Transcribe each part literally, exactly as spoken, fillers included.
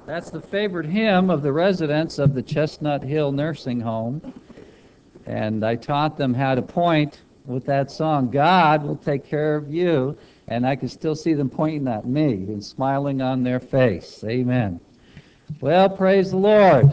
That's the favorite hymn of the residents of the Chestnut Hill Nursing Home. And I taught them how to point with that song, God will take care of you. And I can still see them pointing at me and smiling on their face. Amen. Well, praise the Lord.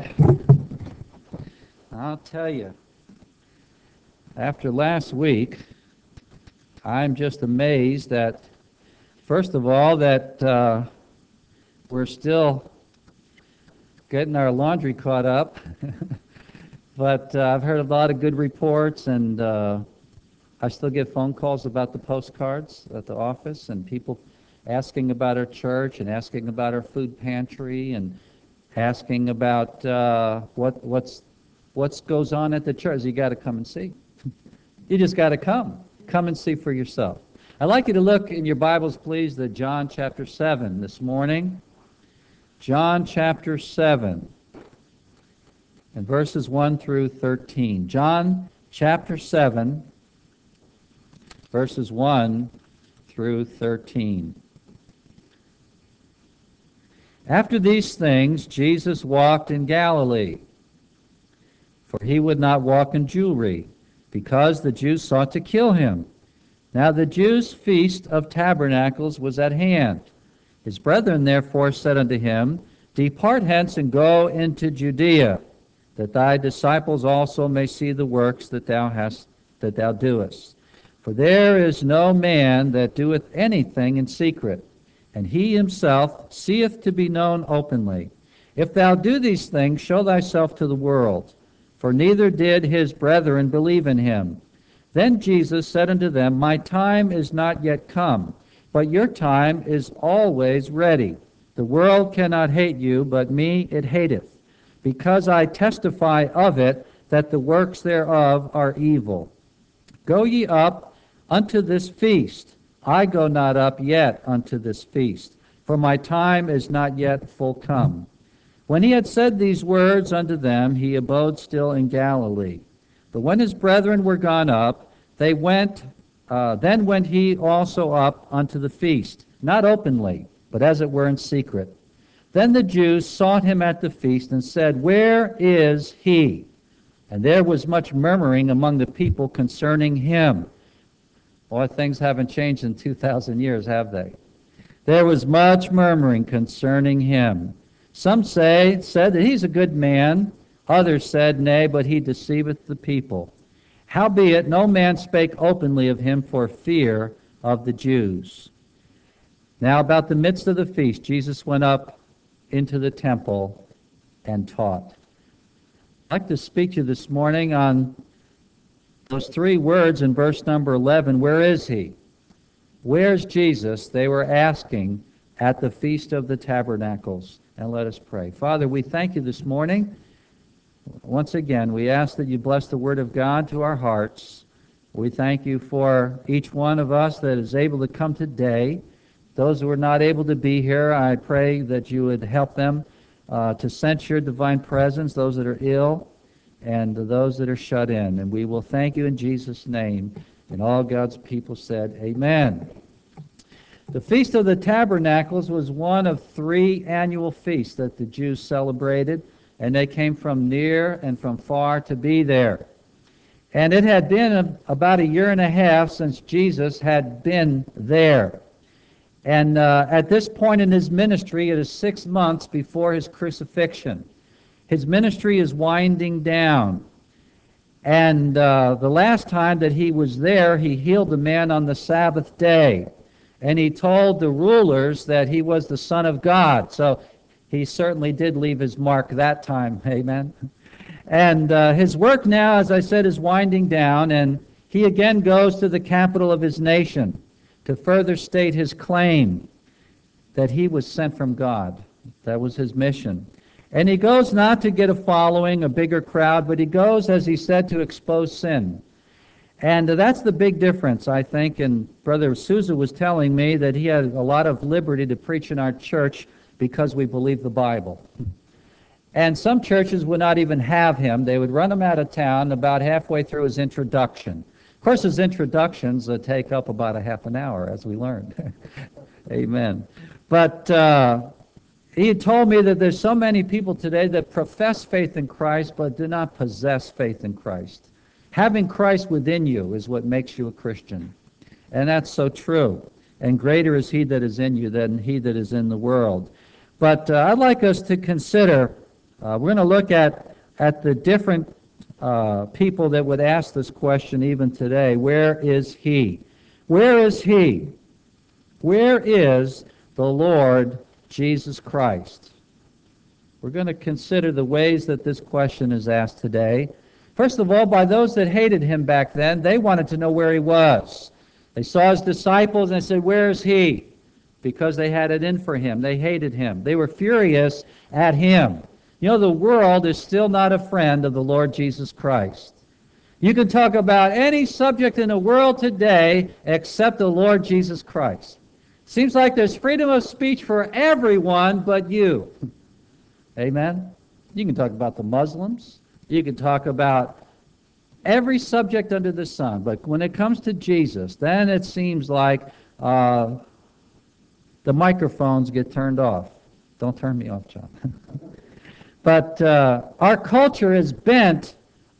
I'll tell you, after last week, I'm just amazed that, first of all, that uh, we're still getting our laundry caught up. But uh, I've heard a lot of good reports, and uh, I still get phone calls about the postcards at the office, and people asking about our church, and asking about our food pantry, and asking about uh, what what's what's goes on at the church. You got to come and see. You just got to come. Come and see for yourself. I'd like you to look in your Bibles, please, to John chapter seven this morning. John chapter seven. And verses one through thirteen. John chapter seven, verses one through thirteen. After these things, Jesus walked in Galilee, for he would not walk in Jewry, because the Jews sought to kill him. Now the Jews' feast of tabernacles was at hand. His brethren therefore said unto him, Depart hence and go into Judea, that thy disciples also may see the works that thou hast that thou doest. For there is no man that doeth anything in secret, and he himself seeth to be known openly. If thou do these things, show thyself to the world. For neither did his brethren believe in him. Then Jesus said unto them, My time is not yet come, but your time is always ready. The world cannot hate you, but me it hateth, because I testify of it that the works thereof are evil. Go ye up unto this feast. I go not up yet unto this feast, for my time is not yet full come. When he had said these words unto them, he abode still in Galilee. But when his brethren were gone up, they went, uh, then went he also up unto the feast, not openly, but as it were in secret. Then the Jews sought him at the feast and said, Where is he? And there was much murmuring among the people concerning him. Boy, things haven't changed in two thousand years, have they? There was much murmuring concerning him. Some say said that he's a good man. Others said, Nay, but he deceiveth the people. Howbeit no man spake openly of him for fear of the Jews. Now about the midst of the feast, Jesus went up into the temple and taught. I'd like to speak to you this morning on those three words in verse number eleven. Where is he? Where's Jesus? They were asking at the Feast of the Tabernacles. And let us pray. Father, we thank you this morning. Once again, we ask that you bless the Word of God to our hearts. We thank you for each one of us that is able to come today. Those who are not able to be here, I pray that you would help them uh, to sense your divine presence, those that are ill and those that are shut in. And we will thank you in Jesus' name. And all God's people said, Amen. The Feast of the Tabernacles was one of three annual feasts that the Jews celebrated, and they came from near and from far to be there. And it had been a, about a year and a half since Jesus had been there. And uh, at this point in his ministry, it is six months before his crucifixion. His ministry is winding down. And uh, the last time that he was there, he healed a man on the Sabbath day. And he told the rulers that he was the Son of God. So he certainly did leave his mark that time. Amen. And uh, his work now, as I said, is winding down. And he again goes to the capital of his nation to further state his claim that he was sent from God. That was his mission. And he goes not to get a following, a bigger crowd, but he goes, as he said, to expose sin. And uh, that's the big difference, I think. And Brother Souza was telling me that he had a lot of liberty to preach in our church because we believe the Bible. And some churches would not even have him. They would run him out of town about halfway through his introduction. Of course, his introductions uh, take up about a half an hour, as we learned. Amen. But uh, he had told me that there's so many people today that profess faith in Christ but do not possess faith in Christ. Having Christ within you is what makes you a Christian. And that's so true. And greater is he that is in you than he that is in the world. But uh, I'd like us to consider, uh, we're going to look at, at the different uh, people that would ask this question even today. Where is he? Where is he? Where is the Lord Jesus Christ? We're going to consider the ways that this question is asked today. First of all, by those that hated him back then, they wanted to know where he was. They saw his disciples and they said, where is he? Because they had it in for him. They hated him. They were furious at him. You know, the world is still not a friend of the Lord Jesus Christ. You can talk about any subject in the world today except the Lord Jesus Christ. Seems like there's freedom of speech for everyone but you. Amen? You can talk about the Muslims. You can talk about every subject under the sun. But when it comes to Jesus, then it seems like uh, the microphones get turned off. Don't turn me off, John. But uh, our culture is bent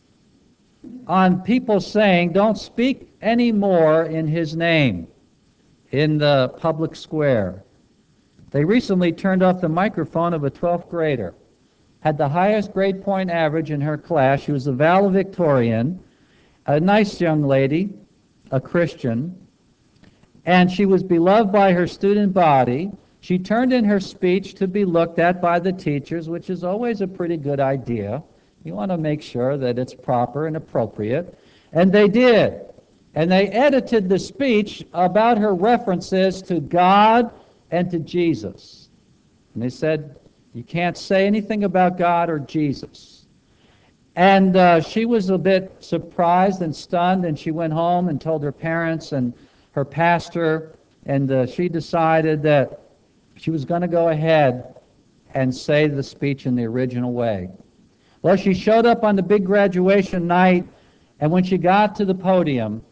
on people saying, don't speak anymore in his name in the public square. They recently turned off the microphone of a twelfth grader. Had the highest grade point average in her class. She was a valedictorian, a nice young lady, a Christian, and she was beloved by her student body. She turned in her speech to be looked at by the teachers, which is always a pretty good idea. You want to make sure that it's proper and appropriate. And they did. And they edited the speech about her references to God and to Jesus. And they said, you can't say anything about God or Jesus. And uh, she was a bit surprised and stunned, and she went home and told her parents and her pastor, and uh, she decided that she was going to go ahead and say the speech in the original way. Well, she showed up on the big graduation night, and when she got to the podium,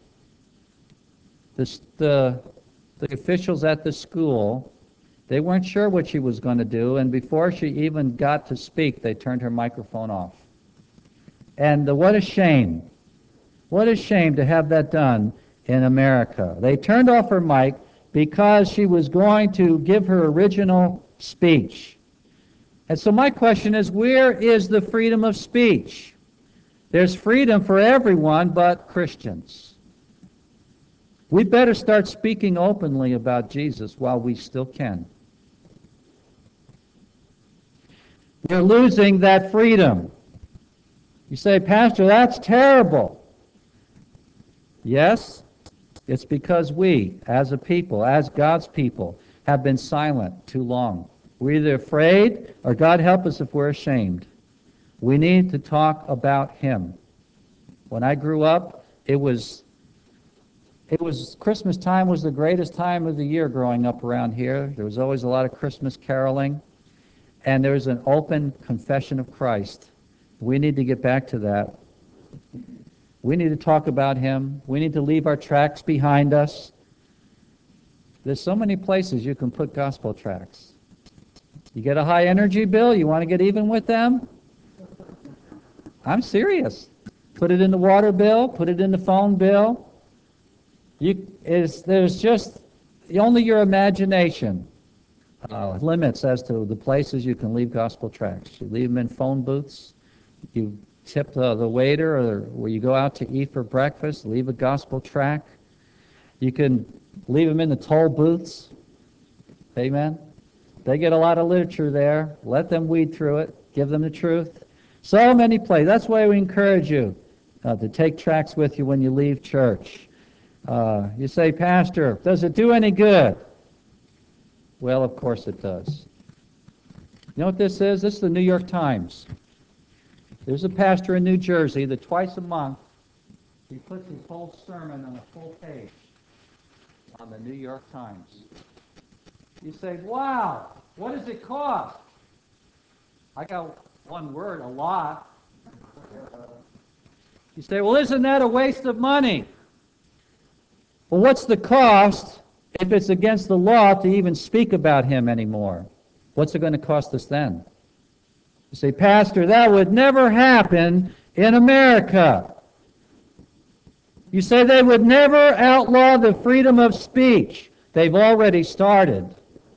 the, the, the officials at the school, they weren't sure what she was going to do, and before she even got to speak, they turned her microphone off. And uh, what a shame. What a shame to have that done in America. They turned off her mic because she was going to give her original speech. And so my question is, where is the freedom of speech? There's freedom for everyone but Christians. We better start speaking openly about Jesus while we still can. We're losing that freedom. You say, Pastor, that's terrible. Yes, it's because we, as a people, as God's people, have been silent too long. We're either afraid, or God help us if we're ashamed. We need to talk about him. When I grew up, it was it was Christmas time was the greatest time of the year growing up around here. There was always a lot of Christmas caroling, and there was an open confession of Christ. We need to get back to that. We need to talk about him. We need to leave our tracts behind us. There's so many places you can put gospel tracts. You get a high energy bill, you want to get even with them? I'm serious. Put it in the water bill, put it in the phone bill. You, is, there's just only your imagination uh, limits as to the places you can leave gospel tracts. You leave them in phone booths. You tip the, the waiter, or where you go out to eat for breakfast, leave a gospel tract. You can leave them in the toll booths. Amen. They get a lot of literature there. Let them weed through it. Give them the truth. So many places. That's why we encourage you uh, to take tracts with you when you leave church. Uh, you say, Pastor, does it do any good? Well, of course it does. You know what this is? This is the New York Times. There's a pastor in New Jersey that twice a month he puts his whole sermon on a full page on the New York Times. You say, wow, what does it cost? I got one word, a lot. You say, well, isn't that a waste of money? Well, what's the cost if it's against the law to even speak about him anymore? What's it going to cost us then? You say, Pastor, that would never happen in America. You say they would never outlaw the freedom of speech. They've already started.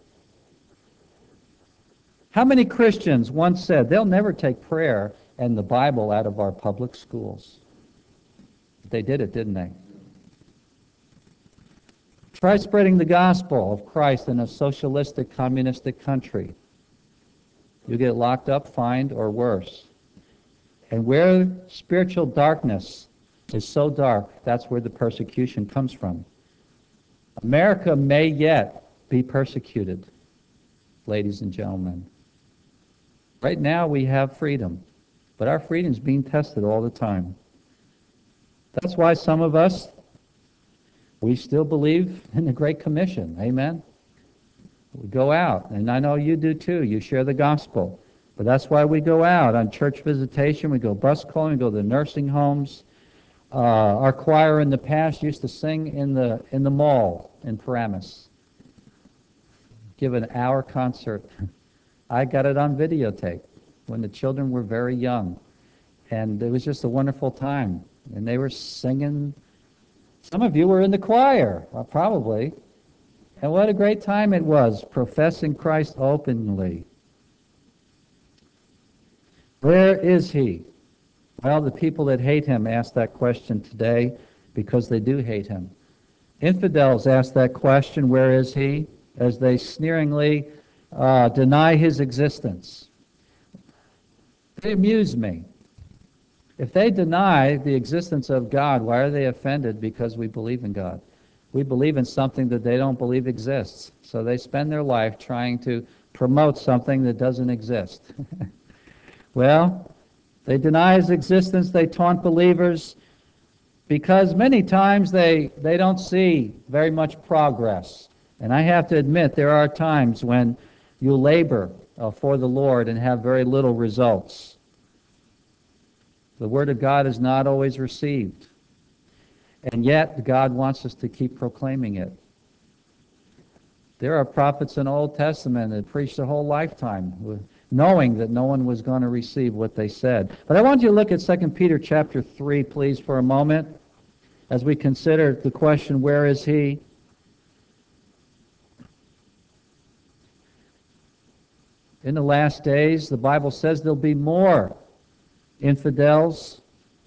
How many Christians once said they'll never take prayer and the Bible out of our public schools? They did it, didn't they? Try spreading the gospel of Christ in a socialistic, communistic country. You get locked up, fined, or worse. And where spiritual darkness is so dark, that's where the persecution comes from. America may yet be persecuted, ladies and gentlemen. Right now we have freedom, but our freedom is being tested all the time. That's why some of us, we still believe in the Great Commission. Amen? We go out, and I know you do too. You share the gospel. But that's why we go out on church visitation. We go bus calling. We go to the nursing homes. Uh, our choir in the past used to sing in the in the mall in Paramus. Give an hour concert. I got it on videotape when the children were very young. And it was just a wonderful time. And they were singing. Some of you were in the choir, well, probably. And what a great time it was, professing Christ openly. Where is he? Well, the people that hate him ask that question today because they do hate him. Infidels ask that question, where is he? As they sneeringly uh, deny his existence. They amuse me. If they deny the existence of God, why are they offended? Because we believe in God. We believe in something that they don't believe exists. So they spend their life trying to promote something that doesn't exist. Well, they deny his existence, they taunt believers, because many times they, they don't see very much progress. And I have to admit, there are times when you labor uh, for the Lord and have very little results. The Word of God is not always received. And yet, God wants us to keep proclaiming it. There are prophets in the Old Testament that preached a whole lifetime, knowing that no one was going to receive what they said. But I want you to look at Second Peter chapter three, please, for a moment, as we consider the question, where is he? In the last days, the Bible says there'll be more infidels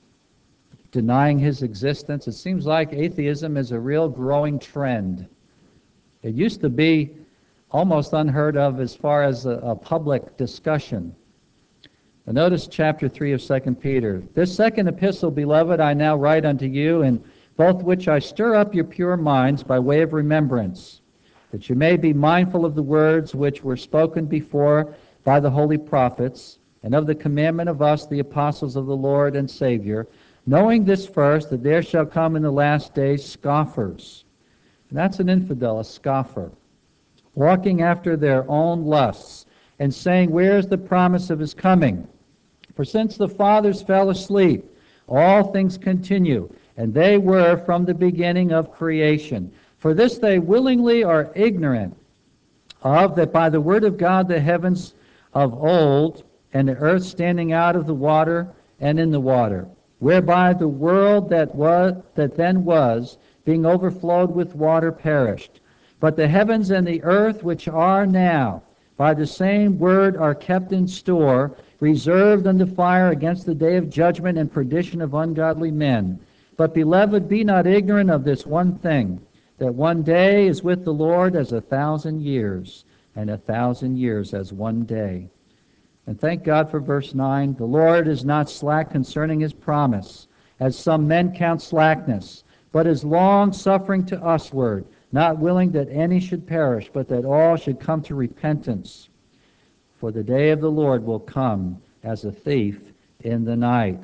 denying his existence. It seems like atheism is a real growing trend. It used to be almost unheard of as far as a, a public discussion. Now notice chapter three of Second Peter. This second epistle, beloved, I now write unto you, in both which I stir up your pure minds by way of remembrance, that you may be mindful of the words which were spoken before by the holy prophets, and of the commandment of us, the apostles of the Lord and Savior, knowing this first, that there shall come in the last days scoffers. And that's an infidel, a scoffer, walking after their own lusts, and saying, where is the promise of his coming? For since the fathers fell asleep, all things continue, and they were from the beginning of creation. For this they willingly are ignorant of, that by the word of God the heavens of old, and the earth standing out of the water and in the water, whereby the world that was that then was, being overflowed with water, perished. But the heavens and the earth which are now, by the same word are kept in store, reserved unto fire against the day of judgment and perdition of ungodly men. But, beloved, be not ignorant of this one thing, that one day is with the Lord as a thousand years, and a thousand years as one day. And thank God for verse nine. The Lord is not slack concerning his promise, as some men count slackness, but is long-suffering to usward, not willing that any should perish, but that all should come to repentance. For the day of the Lord will come as a thief in the night.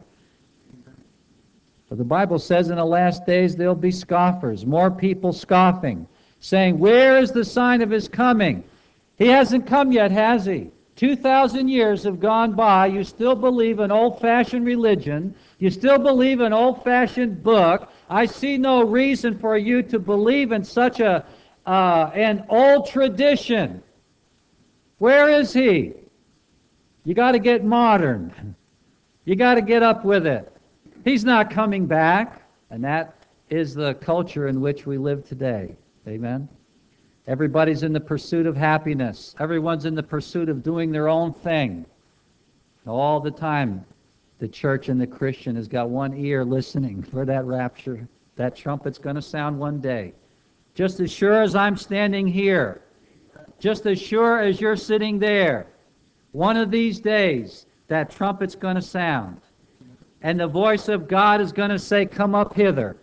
For the Bible says in the last days there'll be scoffers, more people scoffing, saying, where is the sign of his coming? He hasn't come yet, has he? Two thousand years have gone by. You still believe in old-fashioned religion. You still believe in old-fashioned book. I see no reason for you to believe in such a uh, an old tradition. Where is he? You got to get modern. You got to get up with it. He's not coming back. And that is the culture in which we live today. Amen? Everybody's in the pursuit of happiness. Everyone's in the pursuit of doing their own thing. All the time, the church and the Christian has got one ear listening for that rapture. That trumpet's going to sound one day. Just as sure as I'm standing here, just as sure as you're sitting there, one of these days, that trumpet's going to sound. And the voice of God is going to say, come up hither.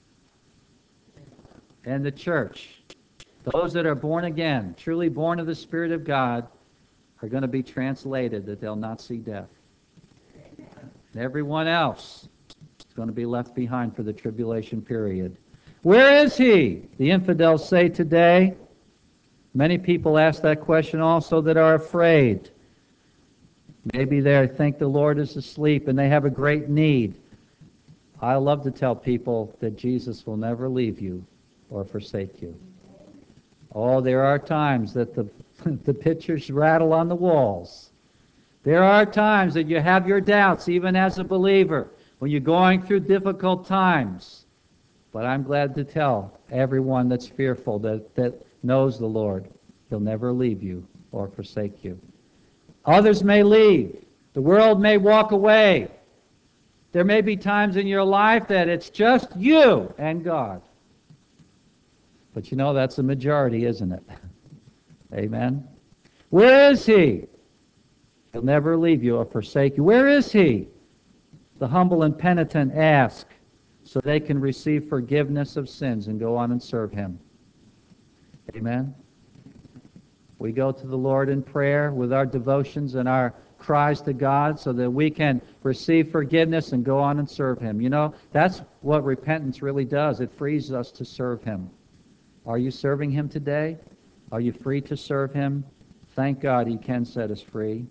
And the church, those that are born again, truly born of the Spirit of God, are going to be translated that they'll not see death. And everyone else is going to be left behind for the tribulation period. Where is he? The infidels say today. Many people ask that question also that are afraid. Maybe they think the Lord is asleep and they have a great need. I love to tell people that Jesus will never leave you or forsake you. Oh, there are times that the, the pictures rattle on the walls. There are times that you have your doubts, even as a believer, when you're going through difficult times. But I'm glad to tell everyone that's fearful, that, that knows the Lord, he'll never leave you or forsake you. Others may leave. The world may walk away. There may be times in your life that it's just you and God. But you know, that's the majority, isn't it? Amen? Where is he? He'll never leave you or forsake you. Where is he? The humble and penitent ask so they can receive forgiveness of sins and go on and serve him. Amen? We go to the Lord in prayer with our devotions and our cries to God so that we can receive forgiveness and go on and serve him. You know, that's what repentance really does. It frees us to serve him. Are you serving him today? Are you free to serve him? Thank God he can set us free.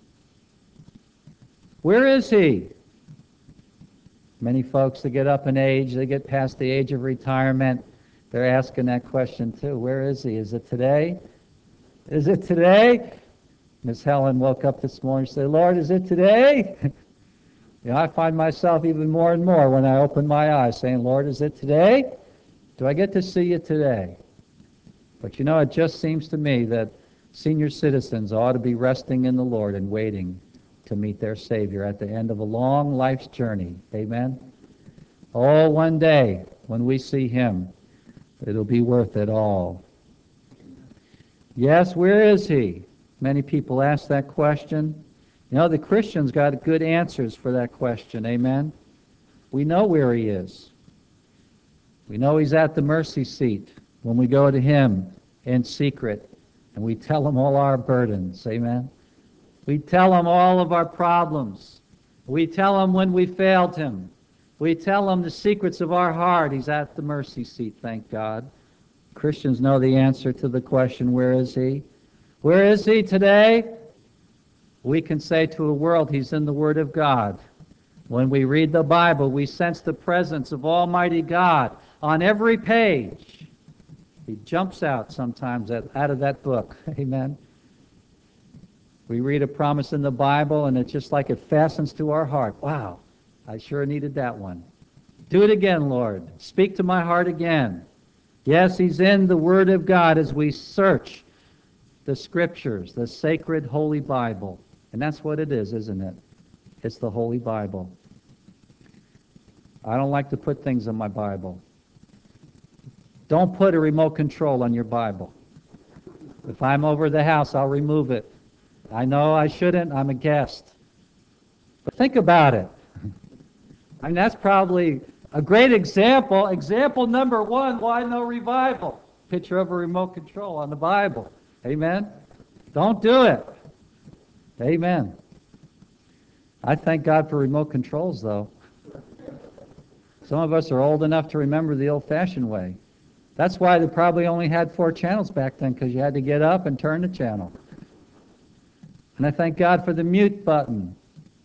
Where is he? Many folks that get up in age, they get past the age of retirement, they're asking that question too. Where is he? Is it today? Is it today? Miss Helen woke up this morning and said, Lord, is it today? You know, I find myself even more and more when I open my eyes saying, Lord, is it today? Do I get to see you today? But you know, it just seems to me that senior citizens ought to be resting in the Lord and waiting to meet their Savior at the end of a long life's journey. Amen? Oh, one day, when we see him, it'll be worth it all. Yes, where is he? Many people ask that question. You know, the Christians got good answers for that question. Amen? We know where he is. We know he's at the mercy seat when we go to him in secret and we tell him all our burdens. Amen? We tell him all of our problems. We tell him when we failed him. We tell him the secrets of our heart. He's at the mercy seat, thank God. Christians know the answer to the question, where is he? Where is he today? We can say to the world, he's in the Word of God. When we read the Bible, we sense the presence of Almighty God on every page. He jumps out sometimes out of that book. Amen. We read a promise in the Bible, and it's just like it fastens to our heart. Wow, I sure needed that one. Do it again, Lord. Speak to my heart again. Yes, he's in the Word of God as we search the Scriptures, the sacred Holy Bible. And that's what it is, isn't it? It's the Holy Bible. I don't like to put things in my Bible. Don't put a remote control on your Bible. If I'm over the house, I'll remove it. I know I shouldn't. I'm a guest. But think about it. I mean, that's probably a great example. Example number one, why no revival? Picture of a remote control on the Bible. Amen? Don't do it. Amen. I thank God for remote controls, though. Some of us are old enough to remember the old-fashioned way. That's why they probably only had four channels back then, because you had to get up and turn the channel. And I thank God for the mute button.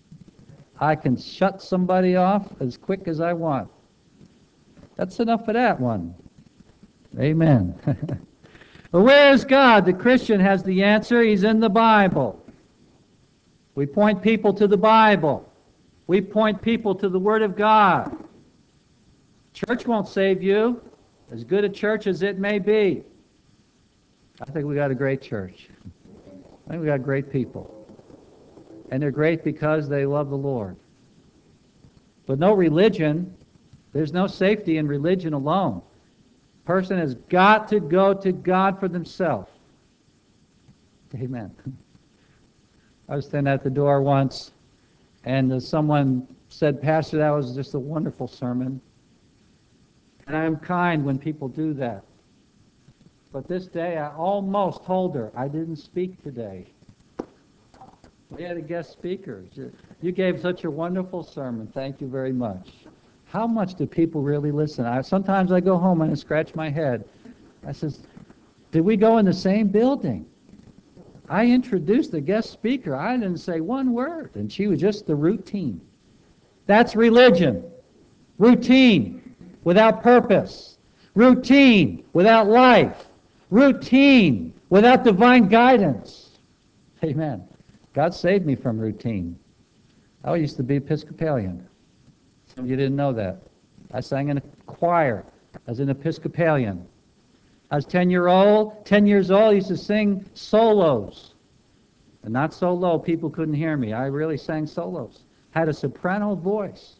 I can shut somebody off as quick as I want. That's enough of that one. Amen. But where is God? The Christian has the answer. He's in the Bible. We point people to the Bible. We point people to the Word of God. Church won't save you, as good a church as it may be. I think we got a great church. I think we got great people. And they're great because they love the Lord. But no religion, there's no safety in religion alone. A person has got to go to God for themselves. Amen. I was standing at the door once, and uh, someone said, Pastor, that was just a wonderful sermon. And I'm kind when people do that. But this day, I almost told her, I didn't speak today. We had a guest speaker. You gave such a wonderful sermon. Thank you very much. How much do people really listen? I, sometimes I go home and I scratch my head. I says, did we go in the same building? I introduced the guest speaker. I didn't say one word, and she was just the routine. That's religion. Routine without purpose. Routine without life. Routine without divine guidance. Amen. God saved me from routine. I used to be Episcopalian. Some of you didn't know that. I sang in a choir as an Episcopalian. I was ten year old, ten years old, I used to sing solos. And not so low, people couldn't hear me. I really sang solos. Had a soprano voice.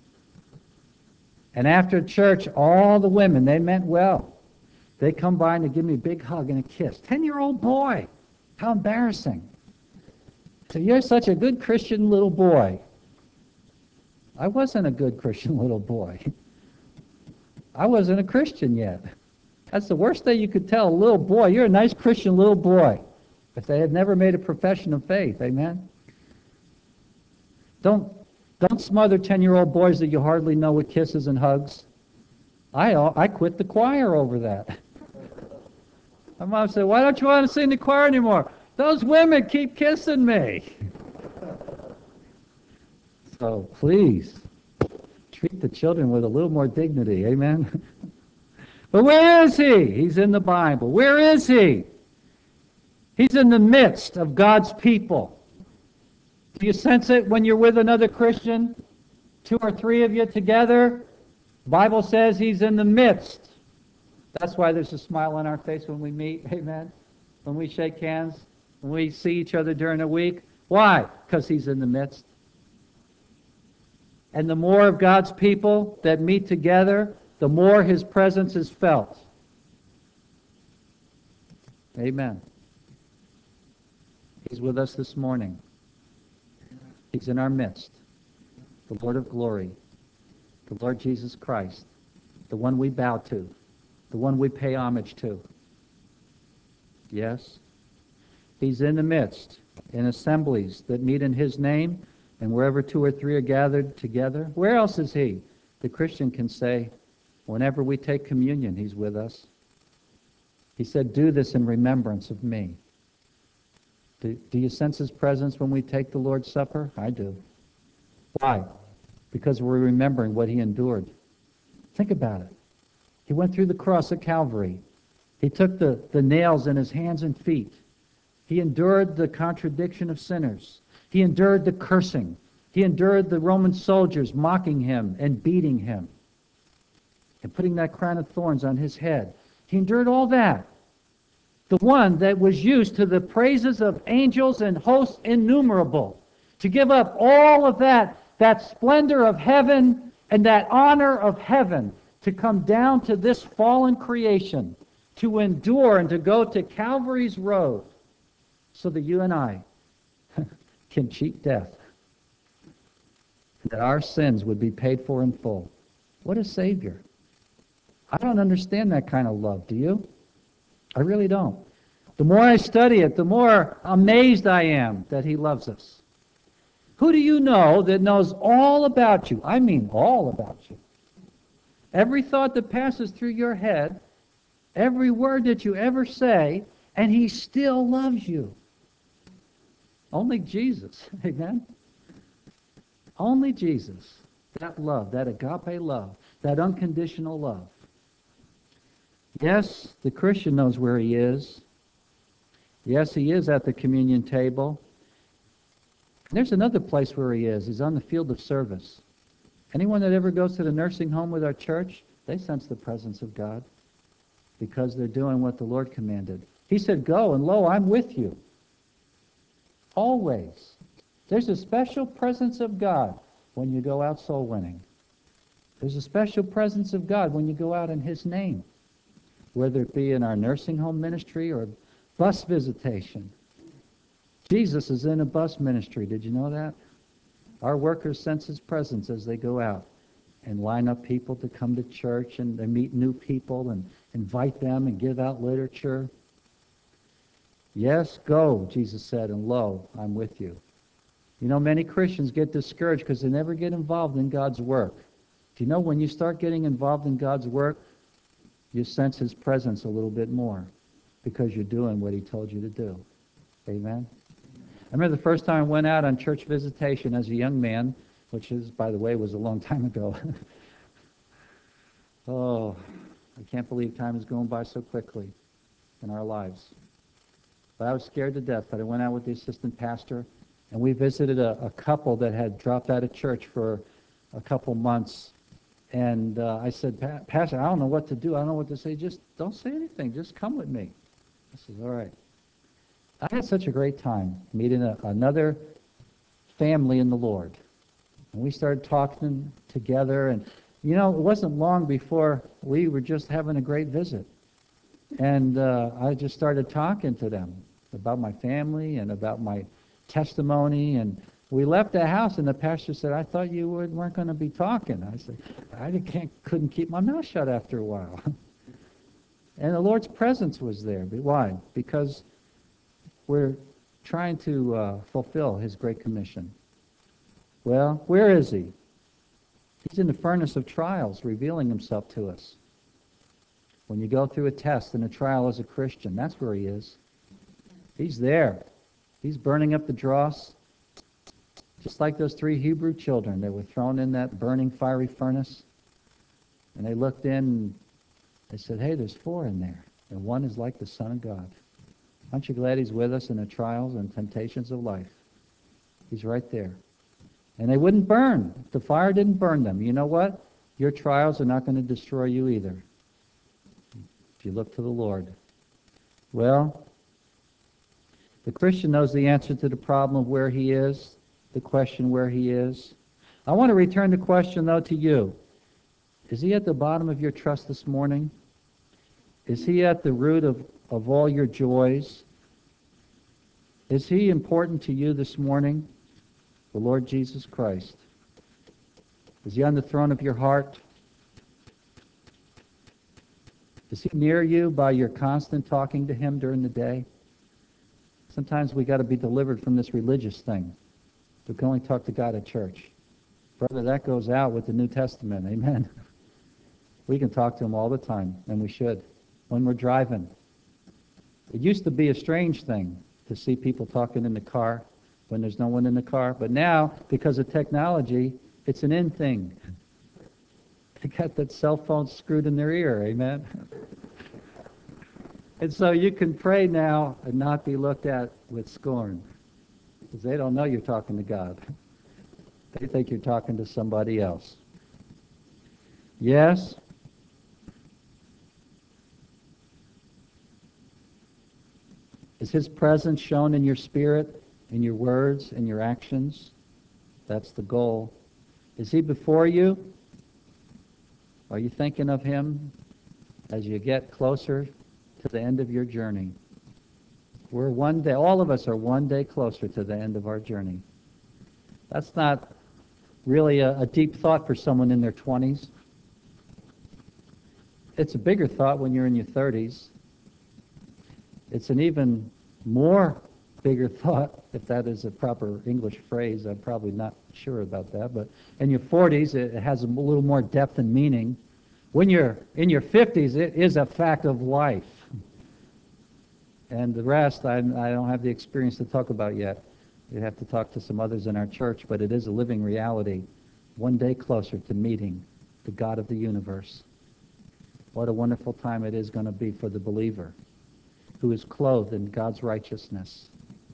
And after church, all the women, they meant well. They come by and they give me a big hug and a kiss. Ten-year-old boy. How embarrassing. So you're such a good Christian little boy. I wasn't a good Christian little boy. I wasn't a Christian yet. That's the worst thing you could tell a little boy. You're a nice Christian little boy. If they had never made a profession of faith. Amen? Don't, don't smother ten-year-old boys that you hardly know with kisses and hugs. I, I quit the choir over that. My mom said, why don't you want to sing the choir anymore? Those women keep kissing me. So please, treat the children with a little more dignity. Amen? But where is he? He's in the Bible. Where is he? He's in the midst of God's people. Do you sense it when you're with another Christian? Two or three of you together? The Bible says he's in the midst. That's why there's a smile on our face when we meet. Amen? When we shake hands. When we see each other during the week. Why? Because he's in the midst. And the more of God's people that meet together, the more his presence is felt. Amen. He's with us this morning. He's in our midst. The Lord of glory. The Lord Jesus Christ. The one we bow to. The one we pay homage to. Yes? He's in the midst, in assemblies that meet in his name, and wherever two or three are gathered together. Where else is he? The Christian can say, whenever we take communion, he's with us. He said, do this in remembrance of me. Do, do you sense his presence when we take the Lord's Supper? I do. Why? Because we're remembering what he endured. Think about it. He went through the cross at Calvary. He took the, the nails in his hands and feet. He endured the contradiction of sinners. He endured the cursing. He endured the Roman soldiers mocking him and beating him and putting that crown of thorns on his head. He endured all that. The one that was used to the praises of angels and hosts innumerable, to give up all of that, that splendor of heaven and that honor of heaven, to come down to this fallen creation, to endure and to go to Calvary's road, so that you and I can cheat death, that our sins would be paid for in full. What a Savior. I don't understand that kind of love, do you? I really don't. The more I study it, the more amazed I am that he loves us. Who do you know that knows all about you? I mean all about you. Every thought that passes through your head, every word that you ever say, and he still loves you. Only Jesus. Amen? Only Jesus. That love, that agape love, that unconditional love. Yes, the Christian knows where he is. Yes, he is at the communion table. There's another place where he is. He's on the field of service. Anyone that ever goes to the nursing home with our church, they sense the presence of God because they're doing what the Lord commanded. He said, go, and lo, I'm with you. Always. There's a special presence of God when you go out soul winning. There's a special presence of God when you go out in his name, whether it be in our nursing home ministry or bus visitation. Jesus is in a bus ministry. Did you know that? Our workers sense his presence as they go out and line up people to come to church, and they meet new people and invite them and give out literature. Yes, go, Jesus said, and lo, I'm with you. You know, many Christians get discouraged because they never get involved in God's work. Do you know when you start getting involved in God's work, you sense his presence a little bit more because you're doing what he told you to do. Amen? I remember the first time I went out on church visitation as a young man, which is, by the way, was a long time ago. Oh, I can't believe time is going by so quickly in our lives. But I was scared to death, but I went out with the assistant pastor, and we visited a, a couple that had dropped out of church for a couple months. And uh, I said, pa- Pastor, I don't know what to do. I don't know what to say. Just don't say anything. Just come with me. I said, all right. I had such a great time meeting a, another family in the Lord. And we started talking together. And, you know, it wasn't long before we were just having a great visit. And uh, I just started talking to them about my family and about my testimony. And we left the house, and the pastor said, I thought you weren't going to be talking. I said, I can't, couldn't keep my mouth shut after a while. And the Lord's presence was there. Why? Because we're trying to uh, fulfill his great commission. Well, where is he? He's in the furnace of trials, revealing himself to us. When you go through a test and a trial as a Christian, that's where he is. He's there. He's burning up the dross. Just like those three Hebrew children that were thrown in that burning fiery furnace. And they looked in and they said, hey, there's four in there. And one is like the Son of God. Aren't you glad he's with us in the trials and temptations of life? He's right there. And they wouldn't burn. The fire didn't burn them. You know what? Your trials are not going to destroy you either, if you look to the Lord. Well, the Christian knows the answer to the problem of where he is, the question where he is. I want to return the question, though, to you. Is he at the bottom of your trust this morning? Is he at the root of, of all your joys? Is he important to you this morning? The Lord Jesus Christ. Is he on the throne of your heart? Is he near you by your constant talking to him during the day? Sometimes we got to be delivered from this religious thing. We can only talk to God at church. Brother, that goes out with the New Testament. Amen. We can talk to him all the time, and we should. When we're driving. It used to be a strange thing to see people talking in the car when there's no one in the car. But now, because of technology, it's an in thing. They got that cell phone screwed in their ear, amen? And so you can pray now and not be looked at with scorn, because they don't know you're talking to God. They think you're talking to somebody else. Yes? Is his presence shown in your spirit, in your words, in your actions? That's the goal. Is he before you? Are you thinking of him as you get closer to the end of your journey? We're one day, all of us are one day closer to the end of our journey. That's not really a, a deep thought for someone in their twenties. It's a bigger thought when you're in your thirties. It's an even more bigger thought, if that is a proper English phrase. I'm probably not sure about that. But in your forties, it has a little more depth and meaning. When you're in your fifties, it is a fact of life. And the rest, I, I don't have the experience to talk about yet. You have to talk to some others in our church, but it is a living reality. One day closer to meeting the God of the universe. What a wonderful time it is going to be for the believer who is clothed in God's righteousness.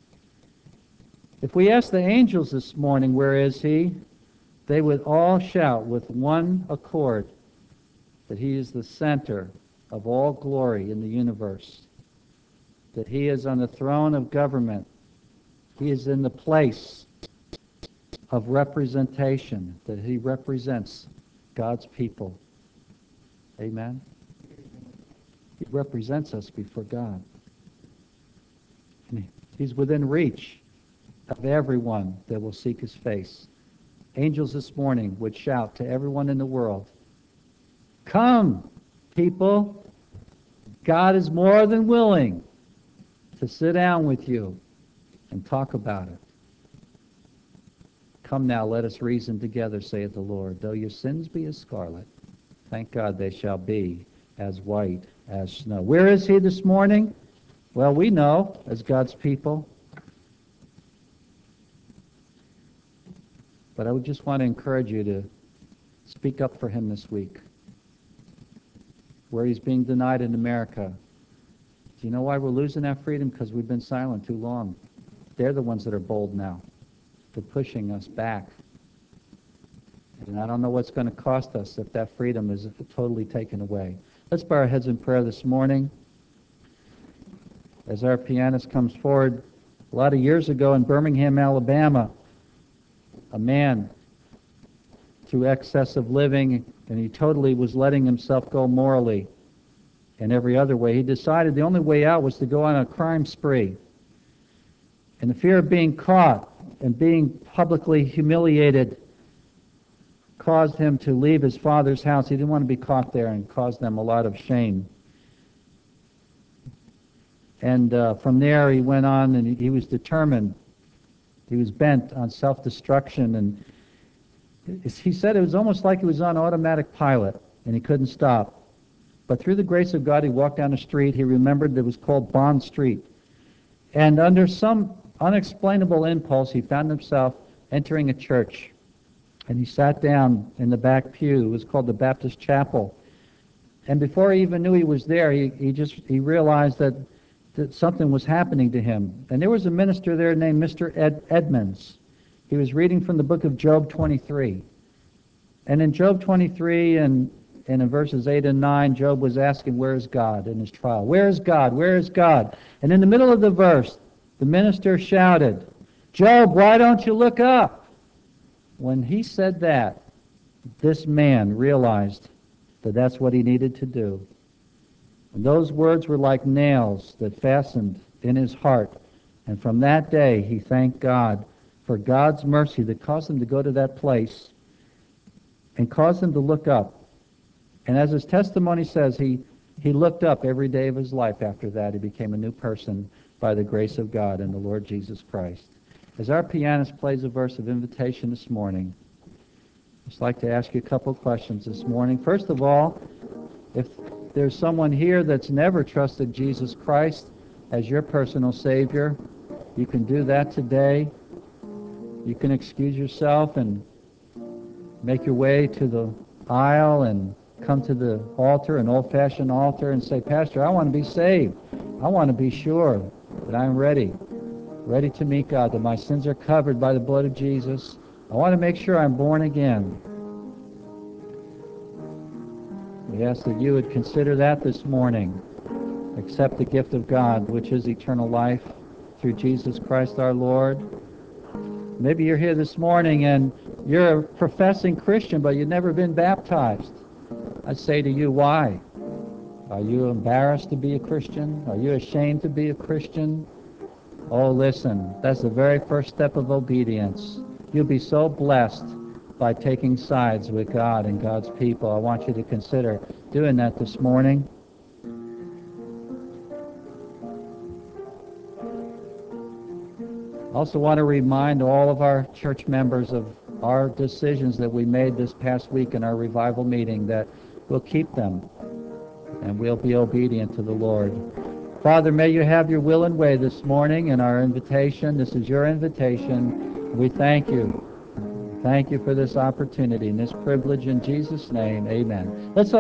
If we ask the angels this morning, where is he? They would all shout with one accord that he is the center of all glory in the universe, that he is on the throne of government, he is in the place of representation, that he represents God's people. Amen? He represents us before God. And he's within reach of everyone that will seek his face. Angels this morning would shout to everyone in the world, "Come, people, God is more than willing to sit down with you and talk about it. Come now, let us reason together, saith the Lord. Though your sins be as scarlet, thank God they shall be as white as snow." Where is he this morning? Well, we know as God's people. But I would just want to encourage you to speak up for him this week. Where he's being denied in America. Do you know why we're losing that freedom? Because we've been silent too long. They're the ones that are bold now. They're pushing us back. And I don't know what's going to cost us if that freedom is totally taken away. Let's bow our heads in prayer this morning. As our pianist comes forward, a lot of years ago in Birmingham, Alabama, a man, through excessive living, and he totally was letting himself go morally and every other way, he decided the only way out was to go on a crime spree. And the fear of being caught and being publicly humiliated caused him to leave his father's house. He didn't want to be caught there and caused them a lot of shame. And uh, from there he went on and he, he was determined. He was bent on self-destruction, and he said it was almost like he was on automatic pilot and he couldn't stop. But through the grace of God, he walked down the street. He remembered it was called Bond Street. And under some unexplainable impulse, he found himself entering a church. And he sat down in the back pew. It was called the Baptist Chapel. And before he even knew he was there, he, he just he realized that, that something was happening to him. And there was a minister there named Mister Ed, Edmonds. He was reading from the book of Job twenty-three. And in Job twenty-three and, and in verses eight and nine, Job was asking, where is God in his trial? Where is God? Where is God? And in the middle of the verse, the minister shouted, "Job, why don't you look up?" When he said that, this man realized that that's what he needed to do. And those words were like nails that fastened in his heart. And from that day, he thanked God for God's mercy that caused him to go to that place and caused him to look up. And as his testimony says, he, he looked up every day of his life after that. He became a new person by the grace of God and the Lord Jesus Christ. As our pianist plays a verse of invitation this morning, I'd just like to ask you a couple of questions this morning. First of all, if there's someone here that's never trusted Jesus Christ as your personal Savior, you can do that today. You can excuse yourself and make your way to the aisle and come to the altar, an old-fashioned altar, and say, "Pastor, I want to be saved. I want to be sure that I'm ready, ready to meet God, that my sins are covered by the blood of Jesus. I want to make sure I'm born again." We ask that you would consider that this morning. Accept the gift of God, which is eternal life through Jesus Christ our Lord. Maybe you're here this morning and you're a professing Christian, but you've never been baptized. I say to you, why? Are you embarrassed to be a Christian? Are you ashamed to be a Christian? Oh, listen, that's the very first step of obedience. You'll be so blessed by taking sides with God and God's people. I want you to consider doing that this morning. I also want to remind all of our church members of our decisions that we made this past week in our revival meeting, that we'll keep them and we'll be obedient to the Lord. Father, may you have your will and way this morning in our invitation. This is your invitation. We thank you. Thank you for this opportunity and this privilege. In Jesus' name, amen. Let's